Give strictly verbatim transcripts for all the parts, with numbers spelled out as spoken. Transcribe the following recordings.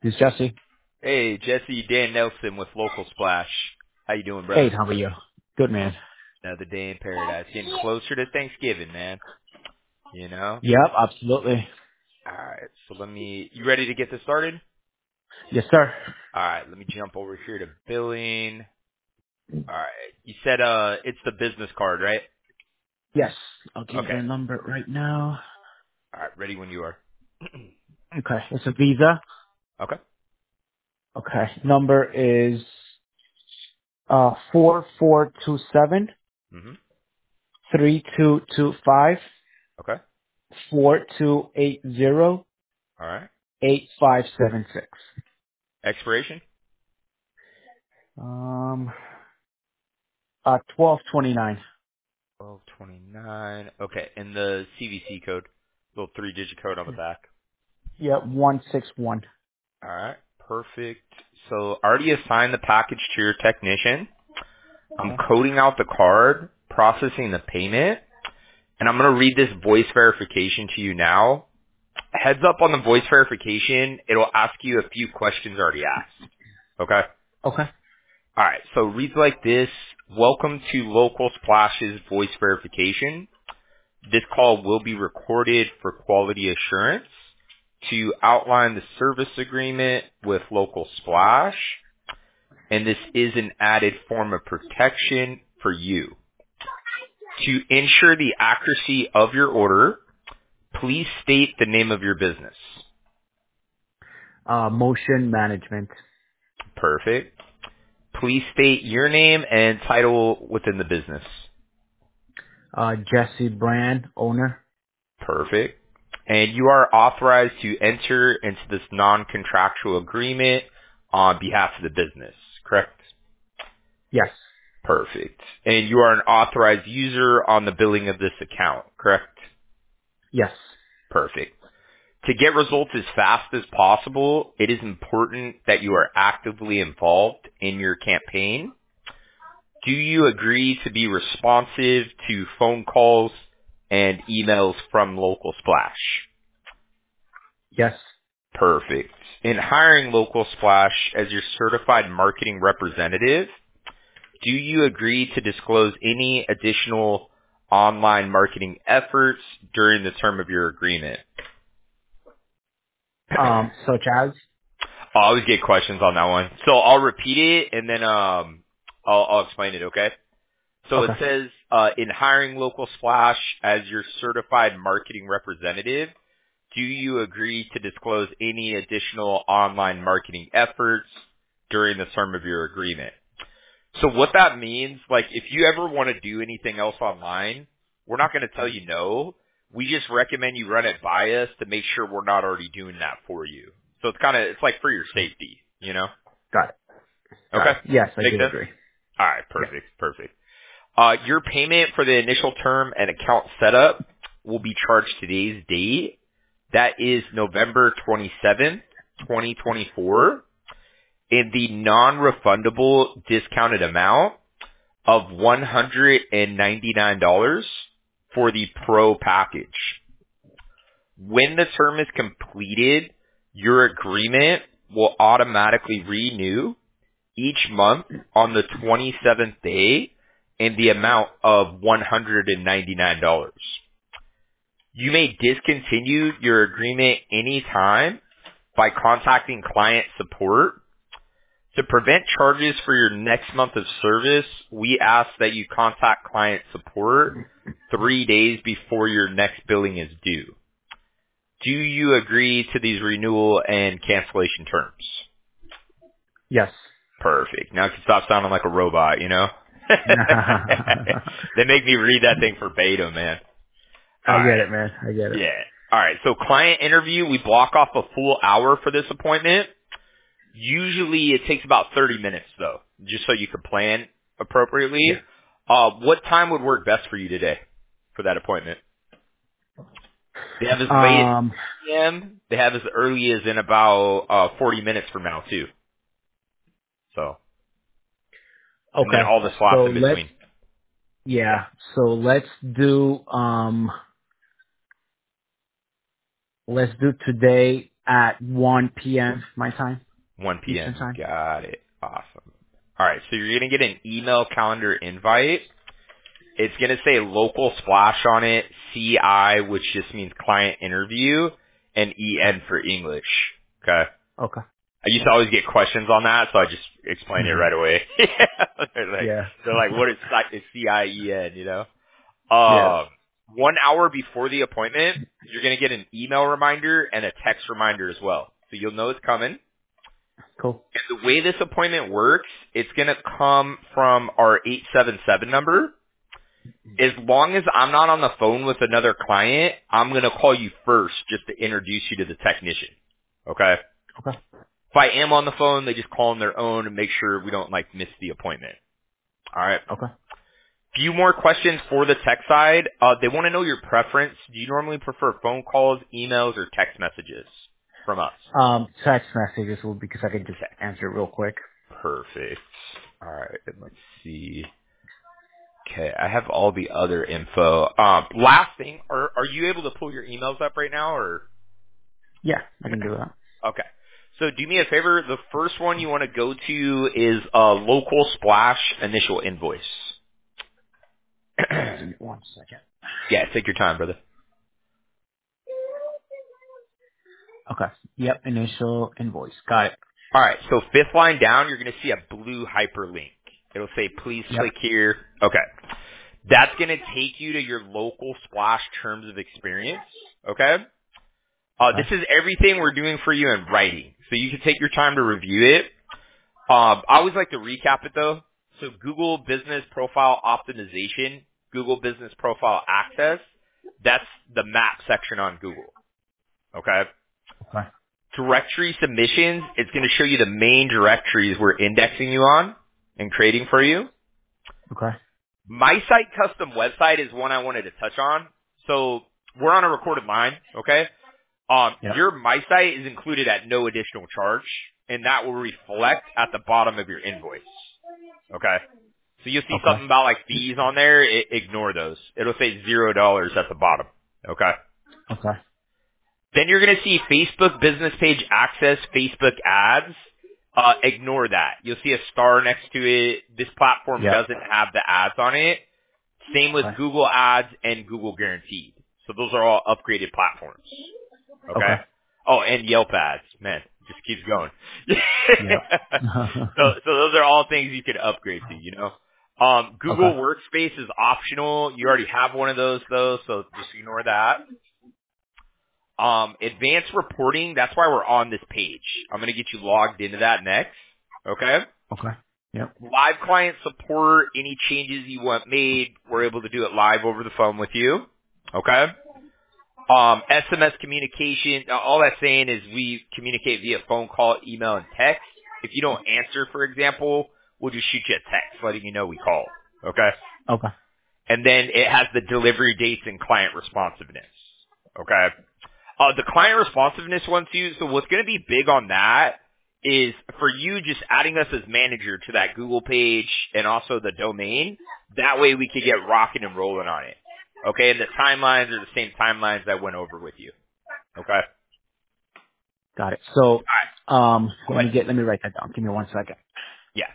This is Jesse. Hey, Jesse, Dan Nelson with Local Splash. How you doing, Hey, brother? how are you? Good, man. Another day in paradise. Getting closer to Thanksgiving, man. You know? Yep, absolutely. Alright, so let me, you ready to get this started? Yes, sir. Alright, let me jump over here to billing. Alright, you said, uh, it's the business card, right? Yes, I'll give you Okay. the number right now. Alright, ready when you are. Okay, it's a Visa. Okay. Okay, number is uh four four two seven hmm three two two five Okay. four two eight zero Alright. eight five seven six. Expiration? Um, uh twelve twenty nine. twelve twenty-nine. Okay, and the C V C code. Little three-digit code on the back. Yep, one six one. All right, perfect. So I already assigned the package to your technician. I'm Okay. coding out the card, processing the payment, and I'm going to read this voice verification to you now. Heads up on the voice verification, it'll ask you a few questions already asked. Okay? Okay. All right, so it reads like this. Welcome to Local Splash's voice verification. This call will be recorded for quality assurance to outline the service agreement with Local Splash, and this is an added form of protection for you. To ensure the accuracy of your order, please state the name of your business. Uh, motion management. Perfect. Please state your name and title within the business. Uh, Jesse Brand, owner. Perfect. And you are authorized to enter into this non-contractual agreement on behalf of the business, correct? Yes. Perfect. And you are an authorized user on the billing of this account, correct? Yes. Perfect. To get results as fast as possible, it is important that you are actively involved in your campaign. Do you agree to be responsive to phone calls and emails from Local Splash? Yes. Perfect. In hiring Local Splash as your certified marketing representative, do you agree to disclose any additional online marketing efforts during the term of your agreement? Um, such as? I always get questions on that one. So I'll repeat it and then um I'll, I'll explain it, okay? So it Okay. says, uh, in hiring Local Splash as your certified marketing representative, do you agree to disclose any additional online marketing efforts during the term of your agreement? So what that means, like, if you ever want to do anything else online, we're not going to tell you no. We just recommend you run it by us to make sure we're not already doing that for you. So it's kind of, it's like for your safety, you know? Got it. Got Okay. it. Yes, I Make do sense? agree. All right. Yeah. Perfect. Perfect. Uh, your payment for the initial term and account setup will be charged today's date. That is November twenty-seventh, twenty twenty-four, in the non-refundable discounted amount of one hundred ninety-nine dollars for the Pro package. When the term is completed, your agreement will automatically renew each month on the twenty-seventh day in the amount of one hundred ninety-nine dollars. You may discontinue your agreement anytime by contacting client support. To prevent charges for your next month of service, we ask that you contact client support three days before your next billing is due. Do you agree to these renewal and cancellation terms? Yes. Perfect. Now I can stop sounding like a robot, you know? They make me read that thing verbatim, man. I get Alright. it, man. I get it. Yeah. Alright, so client interview, we block off a full hour for this appointment. Usually it takes about thirty minutes though, just so you can plan Yeah. appropriately. Uh, what time would work best for you today for that appointment? They have as late as Um, eight p.m. They have as early as in about uh, forty minutes from now too. So, and then okay. all the slots So in let's, between. yeah. So let's do, um, let's do today, at one p.m. my time, one Eastern p.m. time. Got it. Awesome. All right. So you're going to get an email calendar invite. It's going to say local splash on it, C I, which just means client interview, and E N for English. Okay. Okay. I used to always get questions on that, so I just explained it hmm right away. they're like, Yeah. they're like, what is C I E N, you know? Yeah. Um, one hour before the appointment, you're going to get an email reminder and a text reminder as well. So you'll know it's coming. Cool. And the way this appointment works, it's going to come from our eight seven seven number. As long as I'm not on the phone with another client, I'm going to call you first just to introduce you to the technician. Okay? Okay. If I am on the phone, they just call on their own and make sure we don't like miss the appointment. All right. Okay. Few more questions for the tech side. Uh, they want to know your preference. Do you normally prefer phone calls, emails, or text messages from us? Um, text messages will because I can just Text. answer it real quick. Perfect. All right. Let's see. Okay, I have all the other info. Um, last thing, are are you able to pull your emails up right now, or Yeah, I can do that. okay? So do me a favor. The first one you want to go to is a local splash initial invoice. Give me one second. Yeah, take your time, brother. Okay. Yep. Initial invoice. Got it. All right. So fifth line down, you're going to see a blue hyperlink. It'll say, "Please Yep. click here." Okay. That's going to take you to your local splash terms of experience. Okay. Uh, this Okay. is everything we're doing for you in writing, so you can take your time to review it. Um, I always like to recap it though. So Google Business Profile Optimization, Google Business Profile Access, that's the map section on Google. Okay. Okay. Directory submissions, it's going to show you the main directories we're indexing you on and creating for you. Okay. My site custom website is one I wanted to touch on. So we're on a recorded line, okay? Um, Yep. your My Site is included at no additional charge, and that will reflect at the bottom of your invoice. Okay? So you'll see Okay. something about like fees on there. I, ignore those. It'll say zero dollars at the bottom. Okay? Okay. Then you're going to see Facebook Business Page Access, Facebook Ads. Uh, ignore that. You'll see a star next to it. This platform Yep. doesn't have the ads on it. Same with Okay. Google Ads and Google Guaranteed. So those are all upgraded platforms. Okay. Okay. Oh, and Yelp ads. Man, just keeps going. Yep. so, so those are all things you could upgrade to, you know. Um, Okay. Google Workspace is optional. You already have one of those though, so just ignore that. Um, advanced reporting, that's why we're on this page. I'm going to get you logged into that next. Okay. Okay. Yep. Live client support, any changes you want made, we're able to do it live over the phone with you. Okay. Um, S M S communication, uh, all that's saying is we communicate via phone call, email, and text. If you don't answer, for example, we'll just shoot you a text letting you know we called. Okay? Okay. And then it has the delivery dates and client responsiveness. Okay? Uh, the client responsiveness one too, so what's going to be big on that is for you just adding us as manager to that Google page and also the domain. That way we could get rocking and rolling on it. Okay, and the timelines are the same timelines I went over with you. Okay. All Got it. So, right. um, Go let me ahead. get, let me write that down. Give me one second. Yeah.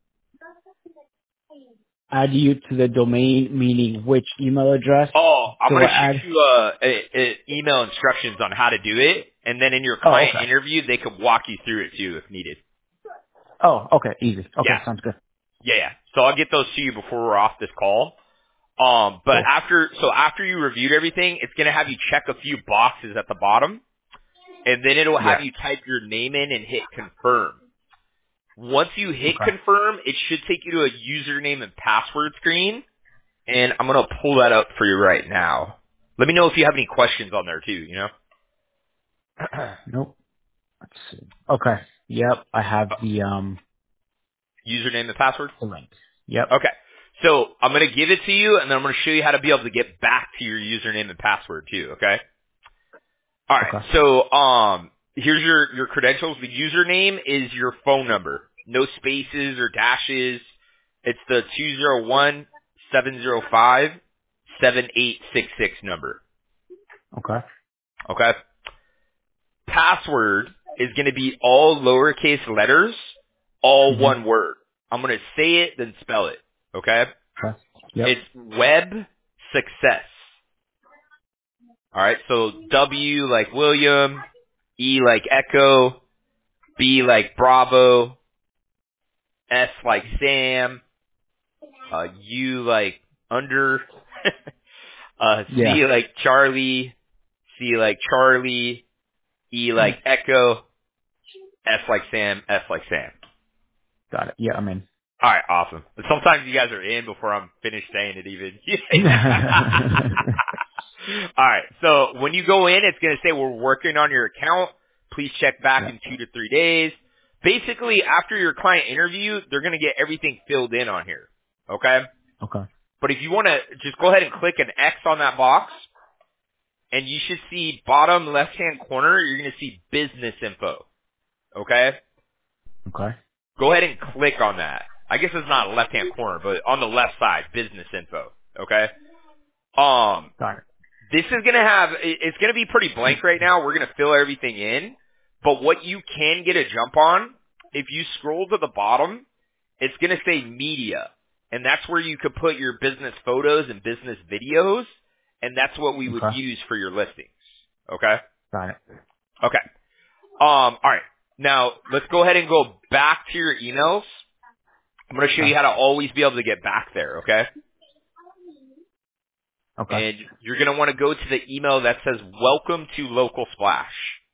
Add you to the domain, meaning which email address Oh, I'm do gonna I shoot add? you uh, a, a email instructions on how to do it, and then in your Oh, client okay. interview, they could walk you through it too if needed. Oh, okay. Easy. Okay. Yeah. Sounds good. Yeah. Yeah. So I'll get those to you before we're off this call. Um, but Cool. after, so after you reviewed everything, it's gonna have you check a few boxes at the bottom, and then it'll have Yeah. you type your name in and hit confirm. Once you hit Okay. confirm, it should take you to a username and password screen, and I'm gonna pull that up for you right now. Let me know if you have any questions on there too, you know? Nope. Let's see. Okay. Yep. I have the, um, Username and password? the link. Yep. Okay. So I'm gonna give it to you, and then I'm gonna show you how to be able to get back to your username and password too, okay? Alright, Okay. so um here's your, your credentials. The username is your phone number. No spaces or dashes. It's the two zero one seven zero five seven eight six six number. Okay. Okay? password is going to be all lowercase letters, all Mm-hmm. one word. I'm going to say it, then spell it. Okay? Okay. Yep. It's web success. All right. So W like William, E like Echo, B like Bravo, S like Sam, uh, U like under, uh, Yeah. C like Charlie, C like Charlie, E like Echo, S like Sam, S like Sam. Got it. Yeah, I'm in. All right, awesome. Sometimes you guys are in before I'm finished saying it even. All right, so when you go in, it's going to say we're working on your account. Please check back Yeah. in two to three days. Basically, after your client interview, they're going to get everything filled in on here. Okay? Okay. But if you want to just go ahead and click an X on that box, and you should see bottom left-hand corner, you're going to see business info. Okay? Okay. Go ahead and click on that. I guess it's not left-hand corner, but on the left side, business info. Okay? Um, Got it. this is going to have, it- it's going to be pretty blank right now. We're going to fill everything in. But what you can get a jump on, if you scroll to the bottom, it's going to say media. And that's where you could put your business photos and business videos. And that's what we would Okay. use for your listings. Okay? Got it. Okay. Um, all right. Now, let's go ahead and go back to your emails. I'm going to show Okay. you how to always be able to get back there, okay? Okay. And you're going to want to go to the email that says, welcome to Local Splash.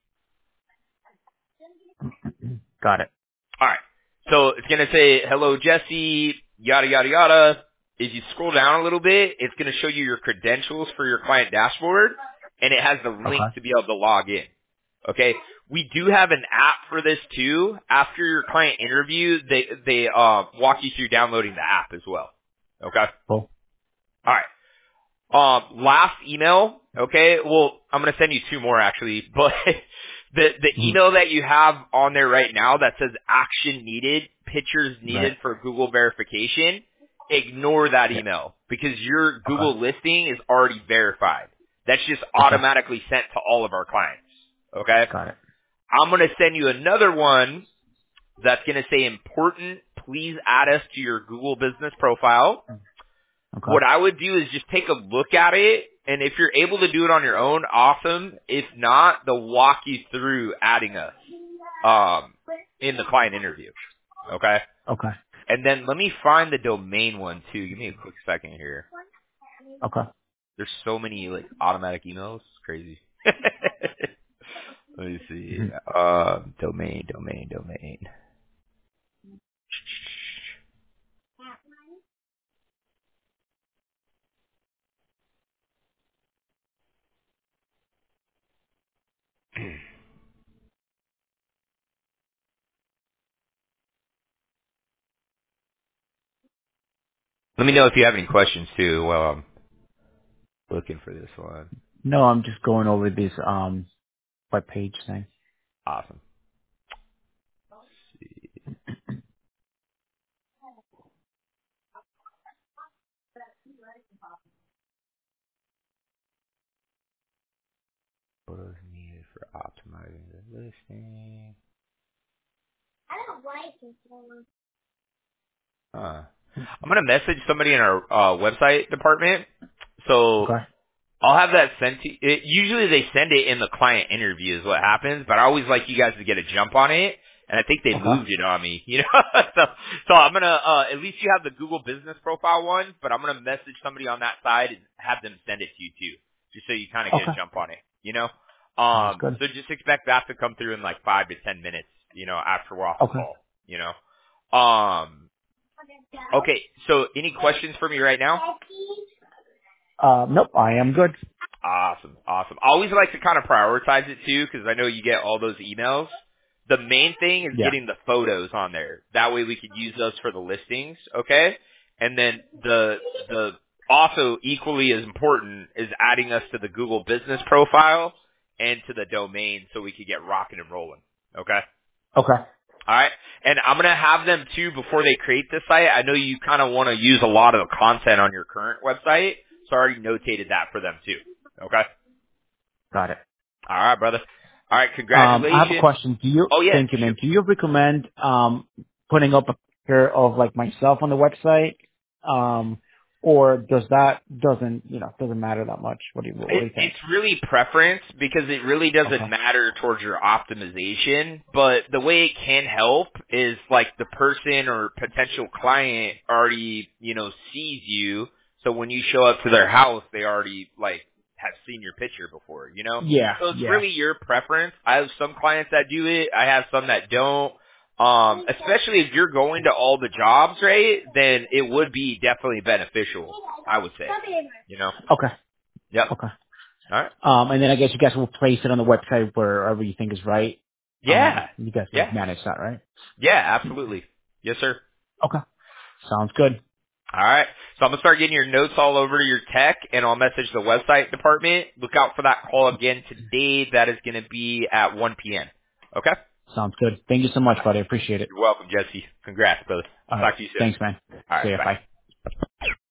Got it. All right. So it's going to say, hello, Jesse, yada, yada, yada. If you scroll down a little bit, it's going to show you your credentials for your client dashboard, and it has the link Okay. to be able to log in. Okay? We do have an app for this too. After your client interview, they, they uh, walk you through downloading the app as well. Okay? Cool. All right. Um, last email, okay, well, I'm going to send you two more actually, but the, the Mhm. email that you have on there right now that says action needed, pictures Right. needed for Google verification, ignore that Yeah. email because your Okay. Google listing is already verified. That's just Okay. automatically sent to all of our clients, okay? Got it. I'm going to send you another one that's going to say important, please add us to your Google business profile. Okay. What I would do is just take a look at it, and if you're able to do it on your own, awesome. If not, they'll walk you through adding us um, in the client interview. Okay? Okay. And then let me find the domain one too. Give me a quick second here. Okay. There's so many like automatic emails. It's crazy. Let me see. Mhm. Um, domain, domain, domain. Let me know if you have any questions too while I'm looking for this one. No, I'm just going over this um web page thing. Awesome. Photos needed for optimizing the listing. Huh. I'm gonna message somebody in our uh, website department. So Okay. I'll have that sent to it. Usually they send it in the client interview is what happens, but I always like you guys to get a jump on it. And I think they Okay. moved it on me, you know. so, so I'm gonna uh, at least you have the Google Business Profile one, but I'm gonna message somebody on that side and have them send it to you too, just so you kind of get a Okay. jump on it, you know. Sounds Um, good. so just expect that to come through in like five to ten minutes, you know, after we're off the Okay. call, you know. Um, okay. So any questions for me right now? Uh, nope. I am good. Awesome, awesome. I always like to kind of prioritize it too, because I know you get all those emails. The main thing is Yeah. getting the photos on there. That way we could use those for the listings, okay? And then the the also equally as important is adding us to the Google Business Profile and to the domain so we could get rocking and rolling, okay? Okay. All right, and I'm gonna have them too before they create this site. I know you kind of want to use a lot of the content on your current website, so I already notated that for them too. Okay. Got it. All right, brother. All right, Um, I have a congratulations. question. Do you, Oh yeah, thank you, shoot. man. Do you recommend, um, putting up a picture of like myself on the website? Um, or does that, doesn't, you know, doesn't matter that much? What do you, what It, do you think? it's really preference because it really doesn't Okay. matter towards your optimization. But the way it can help is like the person or potential client already, you know, sees you. So when you show up to their house, they already like have seen your picture before, you know? Yeah, So it's yeah. really your preference. I have some clients that do it. I have some that don't. Um, especially if you're going to all the jobs, right? Then it would be definitely beneficial, I would say. You know? Okay. Yep. Okay. All right. Um, and then I guess you guys will place it on the website wherever you think is right. Um, Yeah. you guys will Yeah. manage that, right? Yeah, absolutely. Yes, sir. Okay. Sounds good. All right. So I'm going to start getting your notes all over to your tech, and I'll message the website department. Look out for that call again today. That is going to be at one p.m. Okay? Sounds good. Thank you so All much, right. buddy. I appreciate it. You're welcome, Jesse. Congrats, brother. I'll All right. talk to you soon. Thanks, man. All See right. ya. Bye. Bye.